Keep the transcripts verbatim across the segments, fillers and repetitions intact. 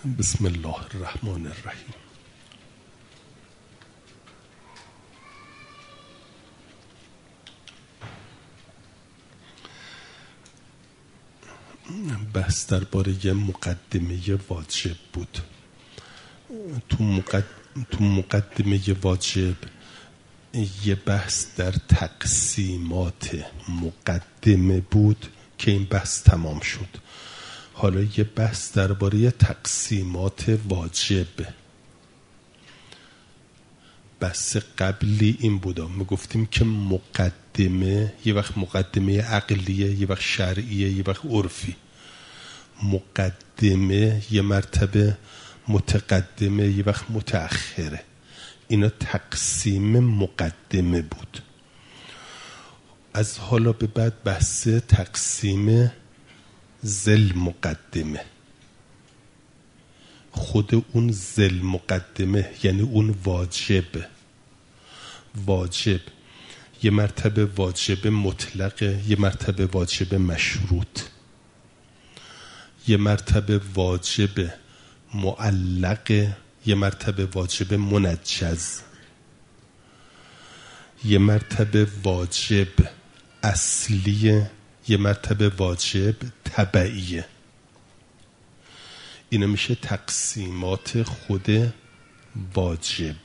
بسم الله الرحمن الرحیم. بحث درباره مقدمه واجب بود. تو, مقد... تو مقدمه واجب یه بحث در تقسیمات مقدمه بود که این بحث تمام شد. حالا یه بحث درباره تقسیمات واجب. بحث قبلی این بودا، ما گفتیم که مقدمه یه وقت مقدمه عقلیه، یه وقت شرعیه، یه وقت عرفی. مقدمه یه مرتبه متقدمه، یه وقت متأخره. اینا تقسیم مقدمه بود. از حالا به بعد بحث تقسیم ذل مقدمه. خود اون ذل مقدمه یعنی اون واجب. واجب یه مرتبه واجب مطلقه، یه مرتبه واجب مشروط، یه مرتبه واجب معلقه، یه مرتبه واجب منجز، یه مرتبه واجب اصلیه، یه مرتبه واجب تبعیه. اینا میشه تقسیمات خود واجب.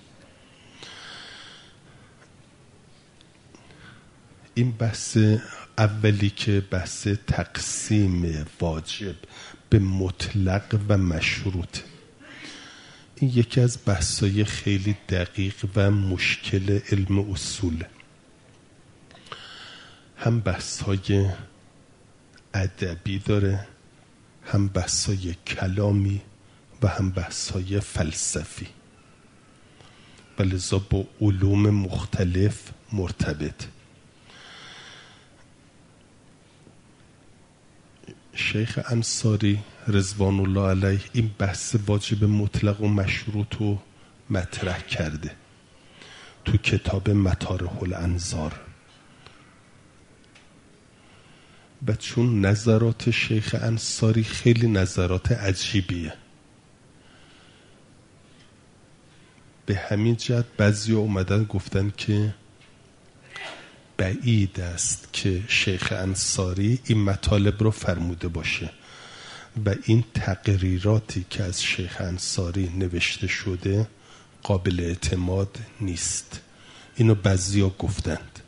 این بحث اولی که بحث تقسیم واجب به مطلق و مشروط، این یکی از بحثای خیلی دقیق و مشکل علم اصول. هم بحثای ادبی داره، هم بحثای کلامی و هم بحثای فلسفی، و لذا با علوم مختلف مرتبط. شیخ انصاری رضوان الله علیه این بحث واجب مطلق و مشروط رو مطرح کرده تو کتاب مطارح الانظار. و چون نظرات شیخ انصاری خیلی نظرات عجیبیه، به همین جهت بعضی اومدن گفتن که بعید است که شیخ انصاری این مطالب رو فرموده باشه و این تقریراتی که از شیخ انصاری نوشته شده قابل اعتماد نیست. اینو بعضیا گفتند.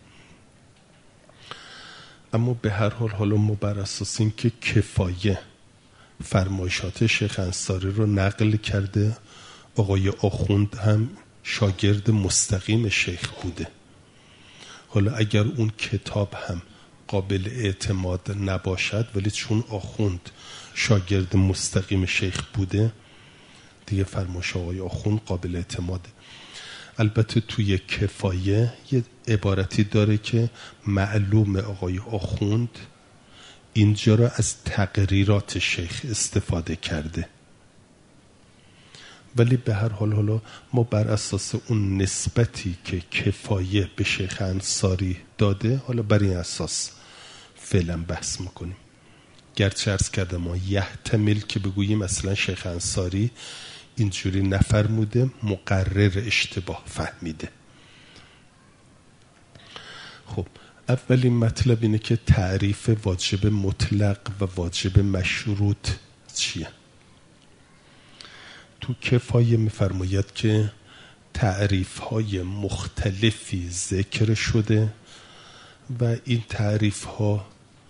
اما به هر حال حالا ما بر اساس این که کفایه فرمایشات شیخ انصاری رو نقل کرده، آقای آخوند هم شاگرد مستقیم شیخ بوده. حالا اگر اون کتاب هم قابل اعتماد نباشد، ولی چون آخوند شاگرد مستقیم شیخ بوده دیگه فرمایش آقای آخوند قابل اعتماده. البته توی کفایه یه عبارتی داره که معلوم آقای آخوند اینجا را از تقریرات شیخ استفاده کرده، ولی به هر حال حالا ما بر اساس اون نسبتی که کفایه به شیخ انصاری داده حالا بر این اساس فعلا بحث میکنیم. گرچه عرض کردم ما یحتمل که بگوییم مثلا شیخ انصاری اینجوری نفرموده، مقرر اشتباه فهمیده. خب اولین مطلب اینه که تعریف واجب مطلق و واجب مشروط چیه؟ تو کفایه میفرماید که تعریف های مختلفی ذکر شده و این تعریف ها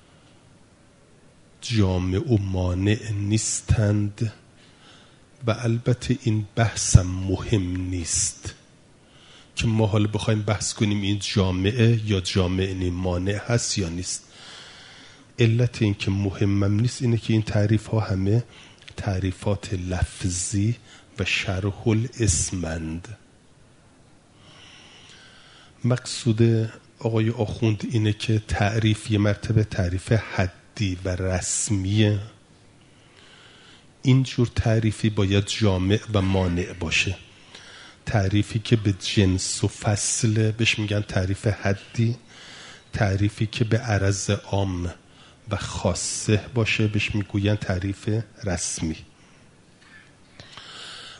جامع و مانع نیستند و البته این بحثم مهم نیست که ما حالا بخوایم بحث کنیم این جامعه یا جامع نی مانع هست یا نیست. علت این که مهمم نیست اینه که این تعریف ها همه تعریفات لفظی و شرح الاسمند. مقصود آقای آخوند اینه که تعریف یه مرتبه تعریف حدی و رسمیه. اینجور تعریفی باید جامع و مانع باشه. تعریفی که به جنس و فصل بهش میگن تعریف حدی، تعریفی که به عرض عام و خاصه باشه بهش میگوین تعریف رسمی.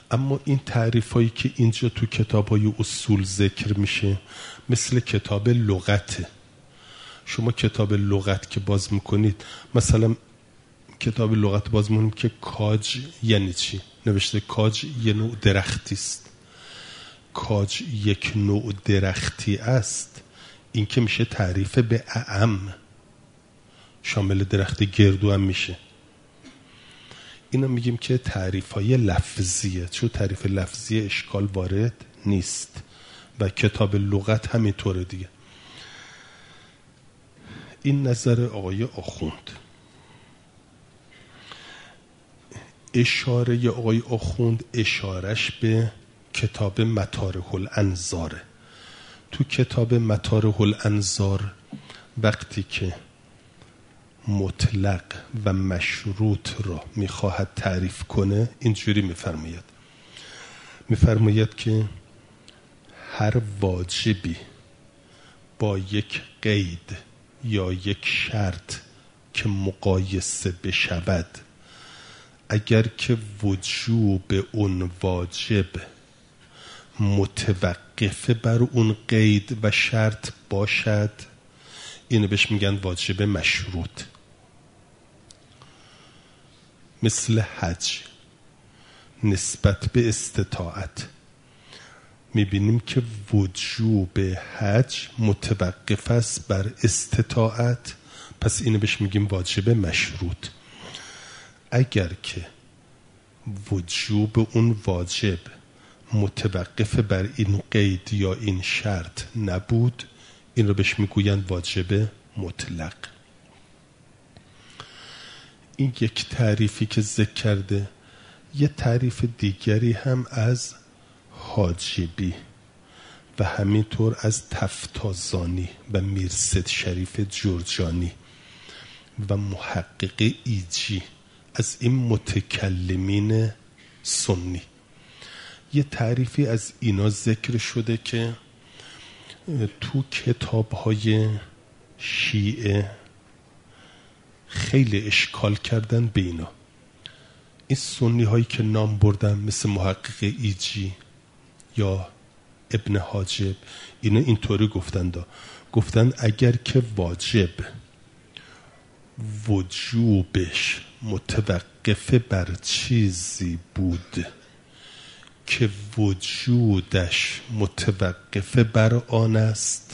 اما این تعریف هایی که اینجا تو کتاب های اصول ذکر میشه مثل کتاب لغته. شما کتاب لغت که باز میکنید، مثلا کتاب لغت باز میکنید که کاج یعنی چی؟ نوشته کاج یه نوع درختی است. کاج یک نوع درختی است، این که میشه تعریف به اعم، شامل درخت گردو هم میشه. اینا میگیم که تعریف های لفظیه، چون تعریف لفظی اشکال وارد نیست و کتاب لغت همینطوره دیگه. این نظر آقای آخوند. اشاره آقای آخوند اشارش به کتاب مطارح الانظاره. تو کتاب مطارح الانظار وقتی که مطلق و مشروط را میخواهد تعریف کنه اینجوری میفرماید میفرماید که هر واجبی با یک قید یا یک شرط که مقایسه بشود، اگر که وجوب اون واجب متوقف بر اون قید و شرط باشد، اینو بهش میگن واجب مشروط. مثل حج نسبت به استطاعت میبینیم که وجوب حج متوقف است بر استطاعت، پس اینو بهش میگیم واجب مشروط. اگر که وجوب اون واجب متوقف بر این قید یا این شرط نبود، این رو بهش میگویند واجب مطلق. این یک تعریفی که ذکر کرده. یه تعریف دیگری هم از حاجبی و همینطور از تفتازانی و میرسد شریف جرجانی و محقق ایجی از این متکلمین سنی یه تعریفی از اینا ذکر شده که تو کتاب‌های شیعه خیلی اشکال کردن به اینا. این سنی هایی که نام بردن مثل محقق ایجی یا ابن حاجب، اینا اینطوری گفتن دا. گفتن اگر که واجب وجوبش متوقف بر چیزی بود که وجودش متوقف بر آن است،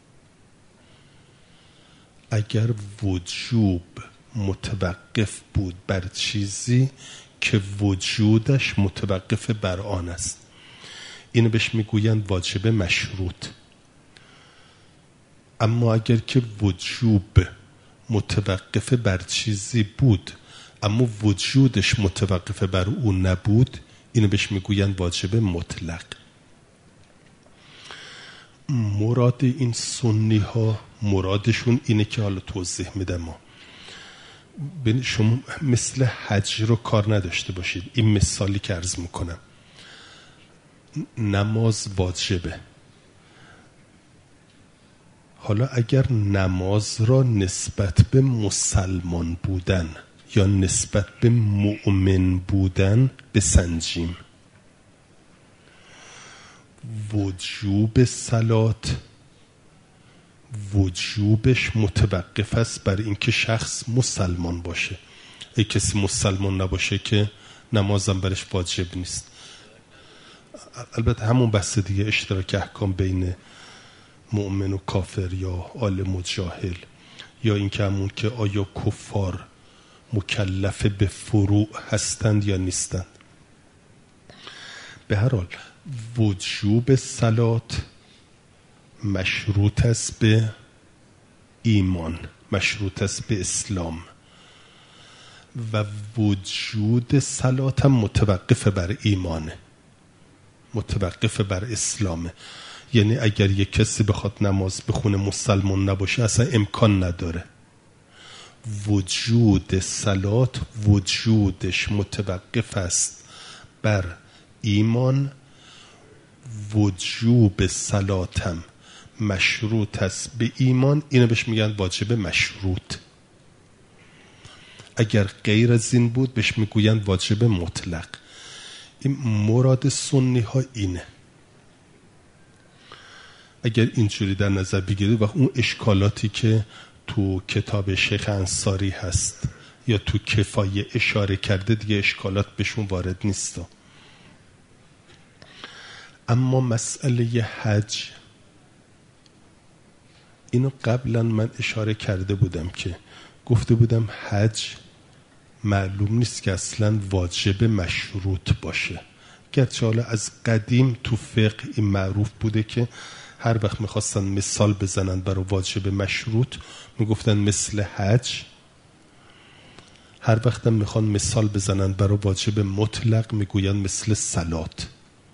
اگر وجوب متوقف بود بر چیزی که وجودش متوقف بر آن است، اینو بهش میگویند واجب مشروط. اما اگر که وجوب متوقف بر چیزی بود اما وجودش متوقف بر اون نبود، اینو بهش میگویند واجب مطلق. مراد این سنی ها مرادشون اینه که حالا توضیح میدم. ما شما مثل حج رو کار نداشته باشید. این مثالی که عرض میکنم، نماز واجبه. حالا اگر نماز را نسبت به مسلمان بودن یا نسبت به مؤمن بودن بسنجیم، وجوب صلات وجوبش متوقف است بر اینکه شخص مسلمان باشه. ای کسی مسلمان نباشه که نمازم برش واجب نیست. البته همون بحث دیگه، اشتراک احکام بین مؤمن و کافر یا عالم و جاهل، یا اینکه همون که آیا کفار مکلف به فروع هستند یا نیستند. به هر حال وجوب صلات مشروط است به ایمان، مشروط است به اسلام، و وجود صلات هم متوقف بر ایمانه، متوقف بر اسلامه. یعنی اگر یک کسی بخواد نماز بخونه مسلمان نباشه اصلا امکان نداره. وجود صلات وجودش متوقف است بر ایمان، وجوب صلات هم مشروط است به ایمان. اینو بهش میگن واجب مشروط. اگر غیر از این بود بهش میگوین واجب مطلق. این مراد سنی ها اینه. اگر اینجوری در نظر بگیرید و اون اشکالاتی که تو کتاب شیخ انصاری هست یا تو کفایه اشاره کرده دیگه اشکالات بهشون وارد نیست. اما مسئله حج، اینو قبلا من اشاره کرده بودم که گفته بودم حج معلوم نیست که اصلا واجب مشروط باشه، گرچه حالا از قدیم تو فقه این معروف بوده که هر وقت میخواستن مثال بزنن برای واجب مشروط میگفتن مثل حج، هر وقت هم میخوان مثال بزنن برای واجب مطلق میگوین مثل صلات.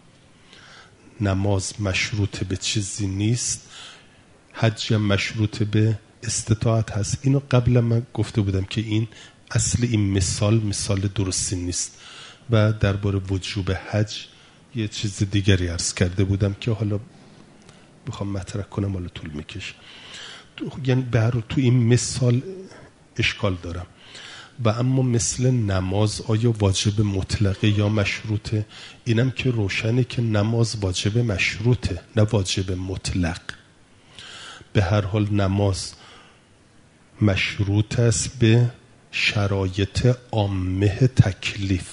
نماز مشروط به چیزی نیست، حج هم مشروط به استطاعت هست. اینو قبل من گفته بودم که این اصل این مثال مثال درستی نیست و درباره وجوب حج یه چیز دیگری عرض کرده بودم که حالا بخوام مطرح کنم حالا طول میکشه. یعنی برای تو این مثال اشکال دارم. و اما مثل نماز آیا واجب مطلقه یا مشروطه؟ اینم که روشنه که نماز واجب مشروطه نه واجب مطلق. به هر حال نماز مشروط است به شرایط عامه تکلیف.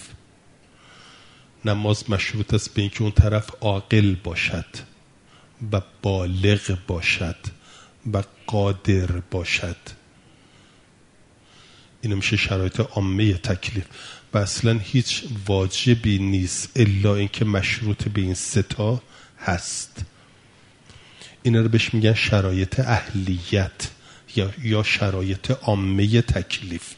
نماز مشروط است به اینکه اون طرف عاقل باشد و بالغ باشد و قادر باشد. اینو میشه شرایط عامه تکلیف و اصلا هیچ واجبی نیست الا اینکه مشروط به این سه تا هست. اینا رو بهش میگن شرایط اهلیت یا یا شرایط عامه تکلیف.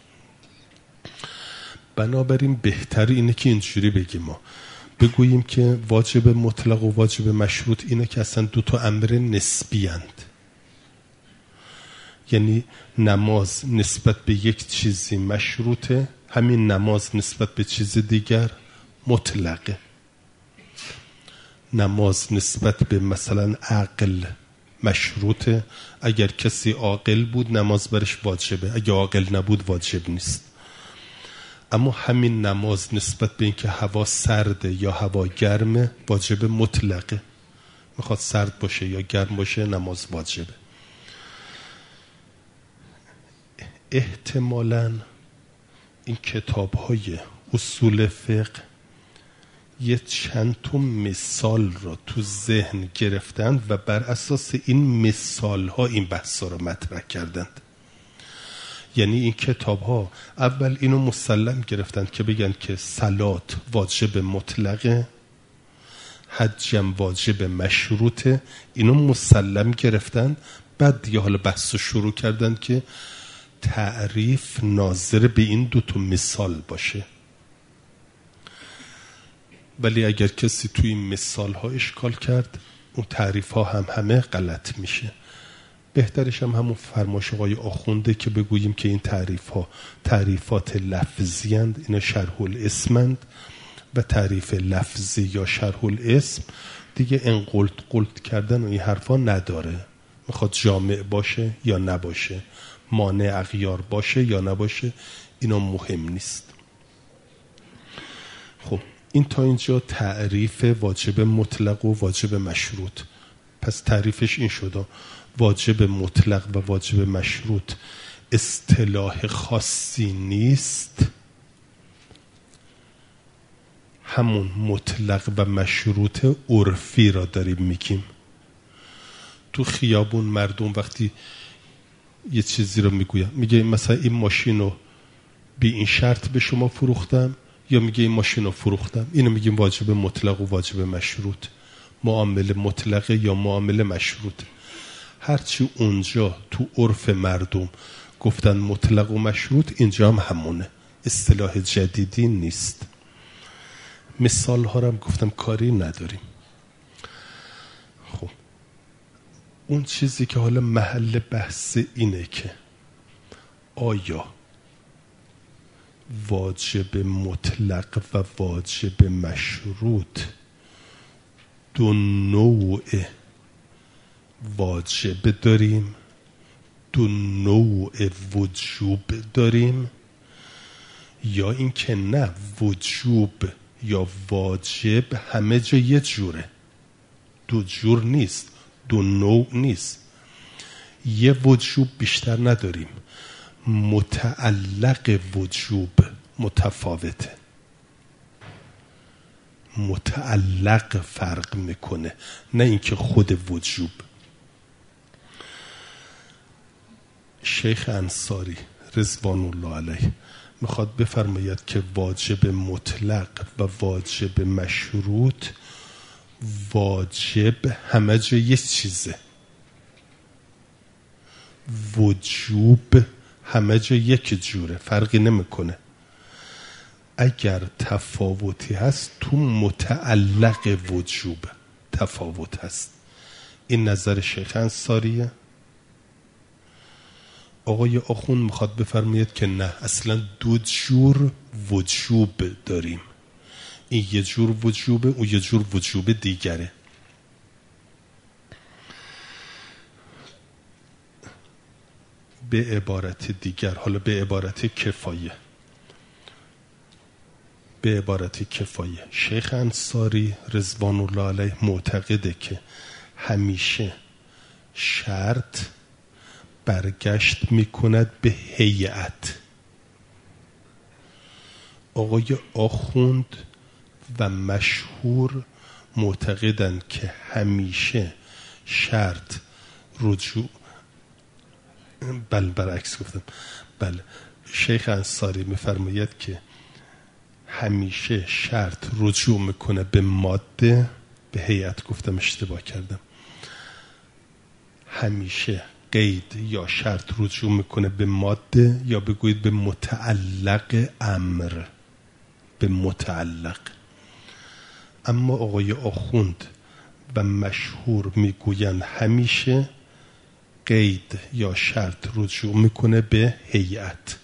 بنابراین بهتر اینه که اینجوری بگیم، ما بگوییم که واجب مطلق و واجب مشروط اینه که اصلا دو تا امر نسبی اند. یعنی نماز نسبت به یک چیزی مشروطه، همین نماز نسبت به چیز دیگر مطلقه. نماز نسبت به مثلا عقل مشروطه، اگر کسی عاقل بود نماز برش واجبه، اگر عاقل نبود واجب نیست. اما همین نماز نسبت به اینکه هوا سرده یا هوا گرمه واجب مطلقه، میخواد سرد باشه یا گرم باشه نماز واجبه. احتمالاً این کتاب‌های اصول فقه یه چند تا مثال رو تو ذهن گرفتند و بر اساس این مثال‌ها این بحثا رو مطرح کردند. یعنی این کتاب‌ها اول اینو مسلم گرفتند که بگن که صلات واجب مطلقه، حجم واجب مشروطه، اینو مسلم گرفتند. بعد دیگه حالا بحث رو شروع کردند که تعریف ناظر به این دو تا مثال باشه. ولی اگر کسی توی این مثال ها اشکال کرد اون تعریف ها هم همه غلط میشه. بهترش هم همون فرمایش آقای آخونده که بگوییم که این تعریف ها تعریفات لفظی اند، اینا شرح الاسمند و تعریف لفظی یا شرح الاسم دیگه انقلت قلت کردن و این حرفا نداره. میخواد جامع باشه یا نباشه، مانع اغیار باشه یا نباشه، اینا مهم نیست. خب این تا اینجا تعریف واجب مطلق و واجب مشروط. پس تعریفش این شده: واجب مطلق و واجب مشروط اصطلاح خاصی نیست، همون مطلق و مشروط عرفی را داریم میگیم. تو خیابون مردم وقتی یه چیزی رو میگویم، میگه مثلا این ماشین رو بی این شرط به شما فروختم، یا میگه این ماشین رو فروختم، اینو میگیم واجب مطلق و واجب مشروط، معامله مطلقه یا معامله مشروط. هرچی اونجا تو عرف مردم گفتن مطلق و مشروط، اینجا هم همونه، اصطلاح جدیدی نیست. مثال ها رو هم گفتم کاری نداریم. خب اون چیزی که حالا محل بحث اینه که آیا واجب مطلق و واجب مشروط دو نوع واجب داریم، دو نوع وجوب داریم، یا اینکه نه وجوب یا واجب همه جا یه جوره، دو جور نیست، دو نوع نیست. یه وجوب بیشتر نداریم، متعلق وجوب متفاوته، متعلق فرق میکنه نه اینکه خود وجوب. شیخ انصاری رضوان الله علیه میخواد بفرماید که واجب مطلق و واجب مشروط، واجب همه جا یه چیزه، وجوب همه جا یک جوره، فرقی نمیکنه. اگر تفاوتی هست تو متعلق وجوب تفاوت هست. این نظر شیخ انصاریه. آقای آخوند میخواد بفرماید که نه، اصلا دو جور وجوب داریم، این یه جور وجوبه، اون یه جور وجوب دیگره. به عبارت دیگر، حالا به عبارت کفایه، به عبارت کفایه شیخ انصاری رضوان الله علیه معتقده که همیشه شرط برگشت میکند به هیئت. آقای آخوند و مشهور معتقدند که همیشه شرط رجوع، بله برعکس گفتم، بله شیخ انصاری میفرماید که همیشه شرط رجوع میکنه به ماده، به هیئت گفتم اشتباه کردم، همیشه قید یا شرط رجوع میکنه به ماده یا بگویید به متعلق امر، به متعلق. اما آقای آخوند و مشهور میگویند همیشه قید یا شرط رجوع میکنه به هیئت.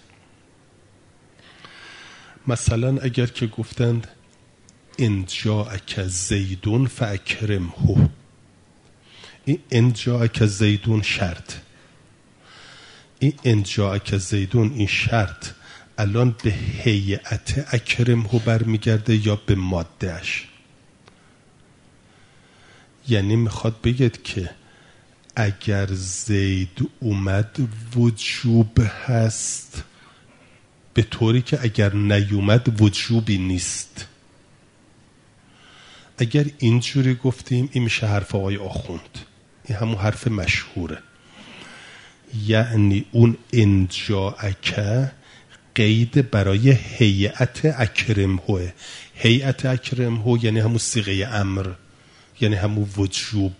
مثلا اگر که گفتند ان جاءک زیدون فاکرمه، این ان جاءک زیدون شرط، این ان جاءک زیدون این شرط الان به هیئت اکرمه برمیگرده یا به مادهش؟ یعنی میخواد بگید که اگر زید اومد وجوب هست، به طوری که اگر نیومد وجوبی نیست. اگر اینجوری گفتیم این میشه حرف آقای آخوند، این همون حرف مشهوره. یعنی اون ان جاءک قید برای هیئت اکرمه، هیئت اکرمه یعنی همون صیغه امر، یعنی همون وجوب.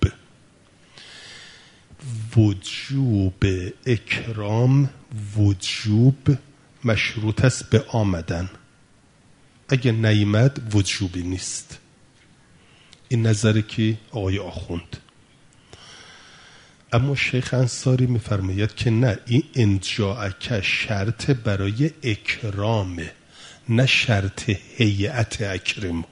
وجوب اکرام، وجوب مشروط است به آمدن، اگه نیامد وجوبی نیست. این نظری که آقای آخوند. اما شیخ انصاری میفرماید که نه، این ان جاءک شرط برای اکرامه، نه شرط هیئت اکرمه.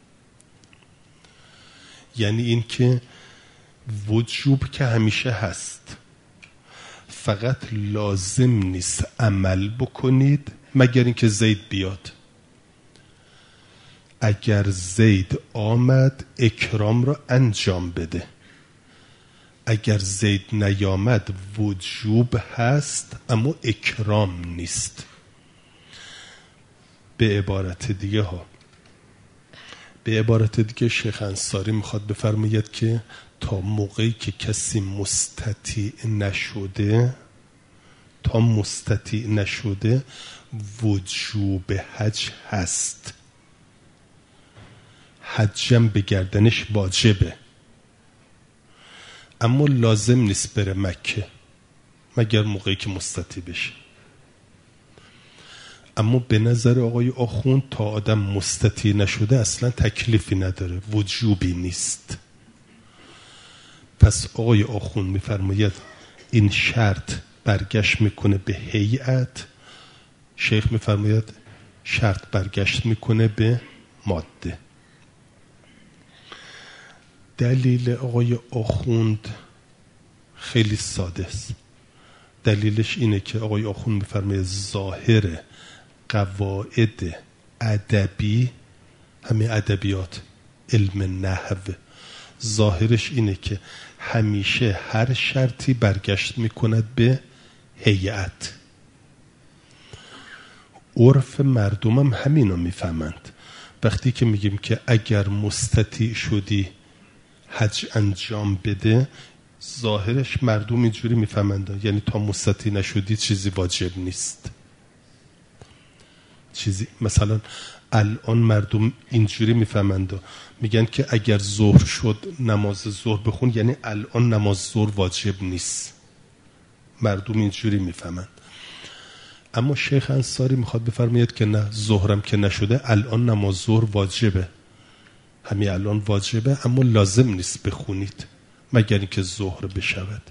یعنی این که وجوب که همیشه هست، فقط لازم نیست عمل بکنید مگر اینکه زید بیاد. اگر زید آمد اکرام را انجام بده، اگر زید نیامد وجوب هست اما اکرام نیست. به عبارت دیگه ها، به عبارت دیگه شیخ انصاری میخواد بفرماید که تا موقعی که کسی مستطیع نشده، تا مستطیع نشده وجوب حج هست، حجم به گردنش واجبه، اما لازم نیست بره مکه مگر موقعی که مستطیع بشه. اما به نظر آقای آخوند تا آدم مستطیع نشده اصلا تکلیفی نداره، وجوبی نیست. پس آقای آخوند میفرماید این شرط برگشت میکنه به هیئت، شیخ میفرماید شرط برگشت میکنه به ماده. دلیل آقای آخوند خیلی ساده است. دلیلش اینه که آقای آخوند میفرماید ظاهر قواعد ادبی همین ادبیات، علم نحو، ظاهرش اینه که همیشه هر شرطی برگشت میکند به هیئت. عرف مردم هم همینو میفهمند. وقتی که میگیم که اگر مستطیع شدی حج انجام بده، ظاهرش مردم اینجوری میفهمند، یعنی تا مستطیع نشدی چیزی واجب نیست. چیزی مثلا الان مردم اینجوری میفهمند، میگن که اگر ظهر شد نماز ظهر بخون، یعنی الان نماز ظهر واجب نیست. مردم اینجوری میفهمند. اما شیخ انصاری میخواد بفرماید که نه، ظهرم که نشده الان نماز ظهر واجبه، همین الان واجبه، اما لازم نیست بخونید مگر اینکه ظهر بشود.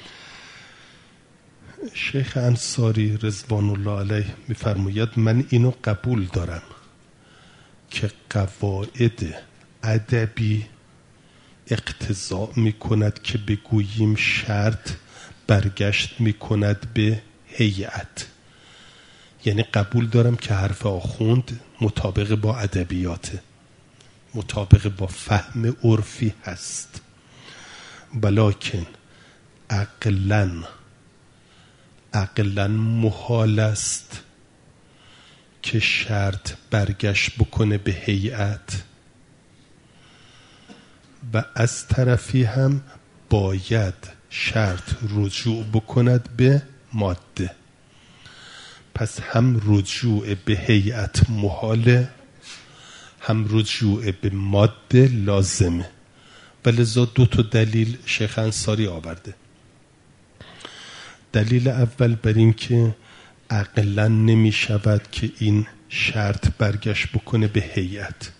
شیخ انصاری رضوان الله علیه میفرماید من اینو قبول دارم که قواعد ادبی اقتضا میکند که بگوییم شرط برگشت میکند به هیئت. یعنی قبول دارم که حرف آخوند مطابق با ادبیاته، مطابق با فهم عرفی هست، ولکن عقلاً عقلاً محال است که شرط برگشت بکنه به هیئت، و از طرفی هم باید شرط رجوع بکند به ماده. پس هم رجوع به هیئت محاله، هم رجوع به ماده لازمه. ولذا دو تا دلیل شیخ انصاری آورده. دلیل اول بر این که عقلا نمی شود که این شرط برگشت بکنه به هیئت.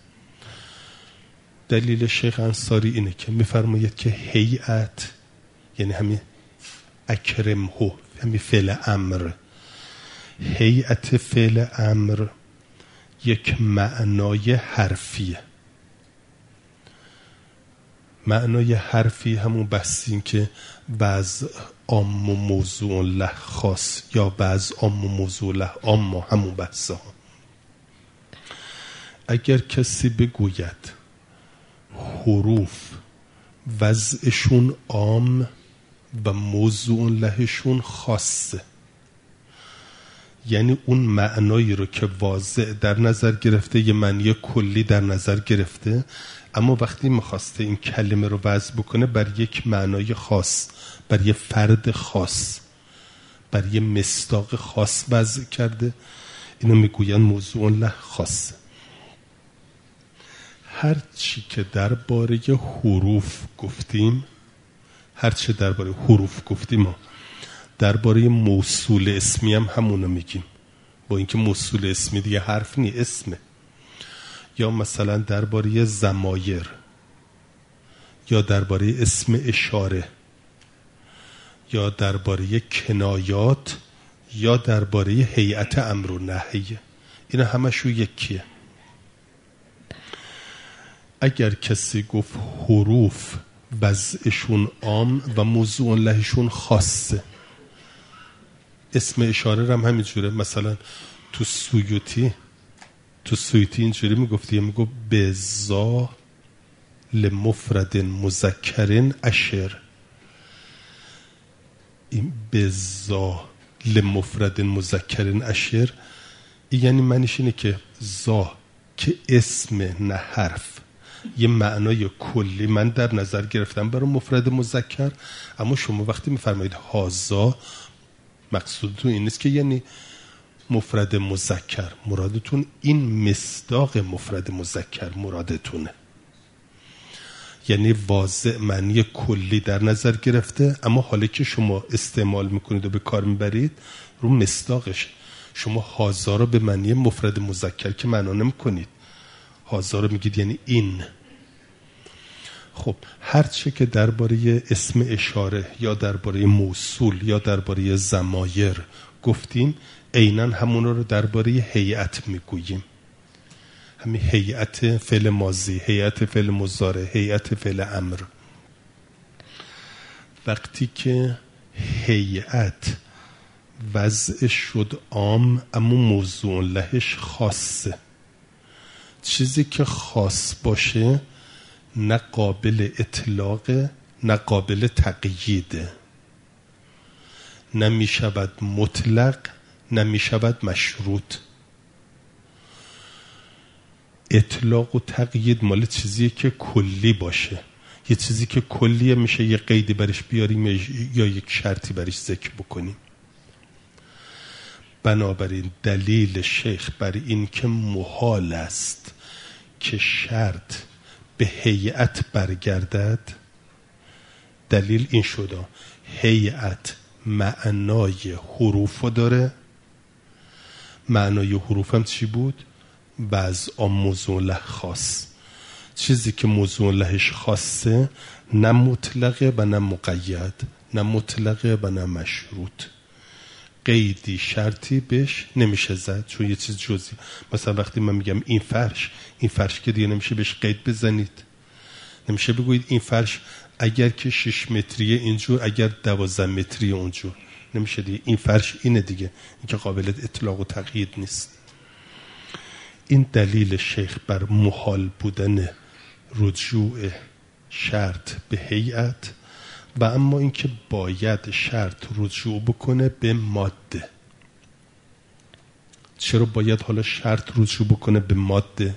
دلیل شیخ انصاری اینه که میفرماید که هیئت یعنی همین اکرمه، همین فعل امر. هیئت فعل امر یک معنای حرفیه. معنای حرفی همون بحثیم که بعض عام و موضوع له خاص، یا بعض عام و موضوع له عام، همون بحثه ها. اگر کسی بگوید حروف وضعشون عام و موضوع لهشون خاصه، یعنی اون معنایی رو که واضع در نظر گرفته یه معنی کلی در نظر گرفته، اما وقتی میخواسته این کلمه رو وضع بکنه بر یک معنای خاص، بر یک فرد خاص، بر یک مصداق خاص وضع کرده، اینو میگوین موضوع له خاصه. هر چی که درباره حروف گفتیم، هر چی درباره حروف گفتیم ما درباره موصول اسمی هم همونو میگیم، با اینکه موصول اسمی دیگه حرف نی، اسمه. یا مثلا درباره ضمایر، یا درباره اسم اشاره، یا درباره کنایات، یا درباره هیئت امر و نهی. اینا همشو یکیه. اگر کسی گفت حروف وضعشون عام و موضوع لهشون خاصه، اسم اشاره هم همینجوره. مثلا تو سیوطی تو سیوطی اینجوری میگفتی، میگفت بزا لمفرد مذکرن اشر. این بزا لمفرد مذکرن اشر، این یعنی معنیش اینه که زا که اسم نه حرف، یه معنای کلی من در نظر گرفتم برای مفرد مذکر، اما شما وقتی میفرمایید هازا، مقصودتون این نیست که یعنی مفرد مذکر، مرادتون این مصداق مفرد مذکر مرادتونه، یعنی واضع معنی کلی در نظر گرفته، اما حالا که شما استعمال میکنید و به کار میبرید رو مصداقش، شما هازا رو به معنی مفرد مذکر که معنا نمیکنید، هازا رو میگید یعنی این. خب هرچه که درباره اسم اشاره یا درباره موصول یا درباره ضمایر گفتیم، عیناً همون رو درباره هیئت میگوییم. همین هیئت فعل ماضی، هیئت فعل مضارع، هیئت فعل امر. وقتی که هیئت وضع شد عام اما موضوع لهش خاصه، چیزی که خاص باشه نه قابل اطلاق نه قابل تقییده، نه می شود مطلق نه می شود مشروط. اطلاق و تقیید مال چیزیه که کلی باشه. یه چیزی که کلیه میشه یه قیدی برش بیاریم یا یک شرطی برش ذکر بکنیم. بنابراین دلیل شیخ بر این که محال است که شرط به هیئت برگردد، دلیل این شده هیئت معنای حروف داره. معنای حروف هم چی بود؟ وضع موضوع له خاص. چیزی که موضوع لهش خاصه نه مطلقه و نه مقید، نه مطلقه و نه مشروط. قیدی شرطی بهش نمیشه زد چون یه چیز جزئی. مثلا وقتی من میگم این فرش، این فرش که دیگه نمیشه بهش قید بزنید. نمیشه بگویید این فرش اگر که شش متریه اینجور، اگر دوازده متریه اونجور. نمیشه دیگه. این فرش اینه دیگه، این که قابل اطلاق و تقیید نیست. این دلیل شیخ بر محال بودن رجوع شرط به هیئت و اما اینکه باید شرط رجوع بکنه به ماده. چرا باید حالا شرط رجوع بکنه به ماده؟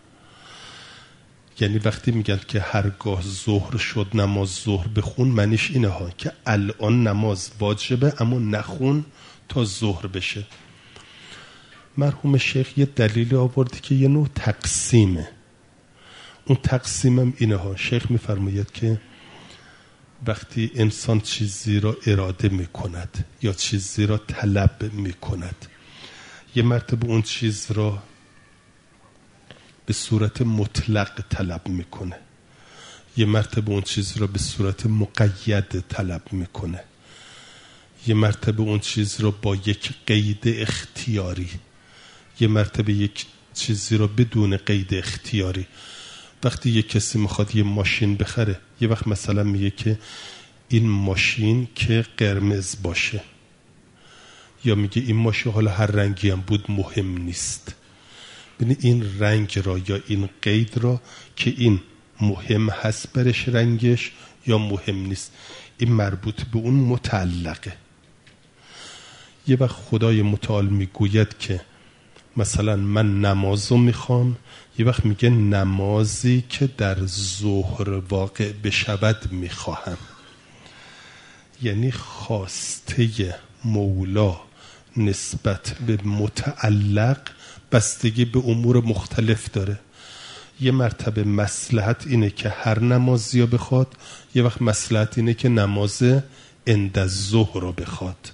یعنی وقتی میگن که هرگاه ظهر شد نماز ظهر بخون، معنیش اینه ها که الان نماز واجبه اما نخون تا ظهر بشه. مرحوم شیخ یه دلیلی آورده که یه نوع تقسیمه. اون تقسیمم اینه ها. شیخ میفرماید که وقتی انسان چیزی را اراده میکند یا چیزی را طلب میکند، یه مرتبه اون چیز را به صورت مطلق طلب میکنه، یه مرتبه اون چیز را به صورت مقید طلب میکنه، یه مرتبه اون چیز را با یک قید اختیاری، یه مرتبه یک چیزی را بدون قید اختیاری. وقتی یک کسی میخواد یه ماشین بخره، یه وقت مثلا میگه که این ماشین که قرمز باشه، یا میگه این ماشین حالا هر رنگی هم بود مهم نیست. ببین این رنگ را یا این قید را که این مهم هست برش رنگش یا مهم نیست، این مربوط به اون متعلقه. یه وقت خدای متعال میگوید که مثلا من نمازو میخوام، یه وقت میگه نمازی که در ظهر واقع بشود میخواهم. یعنی خواسته مولا نسبت به متعلق بستگی به امور مختلف داره. یه مرتبه مصلحت اینه که هر نمازی رو بخواد، یه وقت مصلحت اینه که نماز عند الظهر رو بخواد.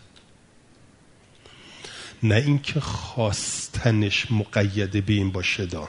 نه اینکه خواستنش مقید به این باشه دا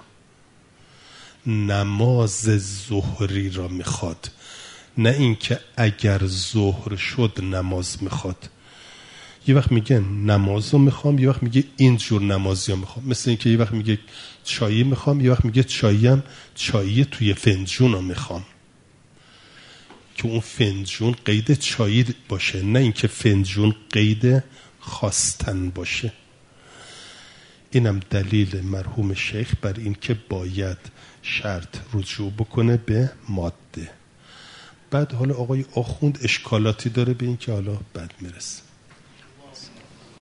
نماز ظهری را میخواد، نه اینکه اگر ظهر شد نماز میخواد. یه وقت میگه نماز رو میخوام، یه وقت میگه اینجور نمازی رو میخوام. مثل اینکه یه وقت میگه چایی میخوام، یه وقت میگه چایی هم چایی توی فنجون رو میخوام، که اون فنجون قید چایی باشه، نه اینکه فنجون قید خواستن باشه. اینم دلیل مرحوم شیخ بر این که باید شرط رجوع بکنه به ماده. بعد حالا آقای آخوند اشکالاتی داره به این که حالا بعد میرسه.